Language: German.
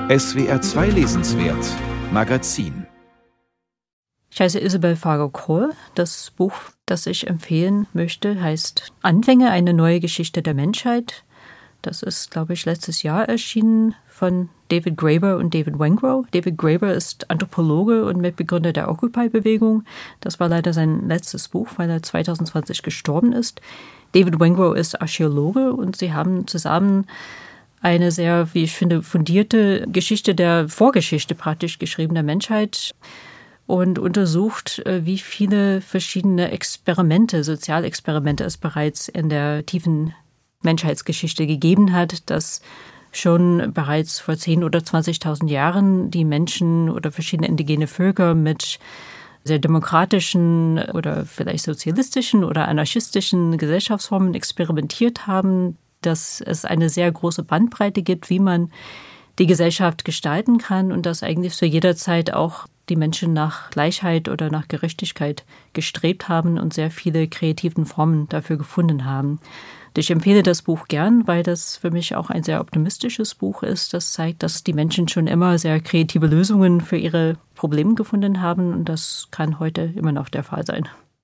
SWR 2 Lesenswert Magazin. Ich heiße Isabel Fargo-Kohl. Das Buch, das ich empfehlen möchte, heißt Anfänge, eine neue Geschichte der Menschheit. Das ist, glaube ich, letztes Jahr erschienen von David Graeber und David Wengrow. David Graeber ist Anthropologe und Mitbegründer der Occupy-Bewegung. Das war leider sein letztes Buch, weil er 2020 gestorben ist. David Wengrow ist Archäologe und sie haben zusammen eine sehr, wie ich finde, fundierte Geschichte der Vorgeschichte praktisch geschrieben der Menschheit und untersucht, wie viele verschiedene Experimente, Sozialexperimente es bereits in der tiefen Menschheitsgeschichte gegeben hat, dass schon bereits vor 10.000 oder 20.000 Jahren die Menschen oder verschiedene indigene Völker mit sehr demokratischen oder vielleicht sozialistischen oder anarchistischen Gesellschaftsformen experimentiert haben, dass es eine sehr große Bandbreite gibt, wie man die Gesellschaft gestalten kann und dass eigentlich zu jeder Zeit auch die Menschen nach Gleichheit oder nach Gerechtigkeit gestrebt haben und sehr viele kreativen Formen dafür gefunden haben. Ich empfehle das Buch gern, weil das für mich auch ein sehr optimistisches Buch ist. Das zeigt, dass die Menschen schon immer sehr kreative Lösungen für ihre Probleme gefunden haben und das kann heute immer noch der Fall sein.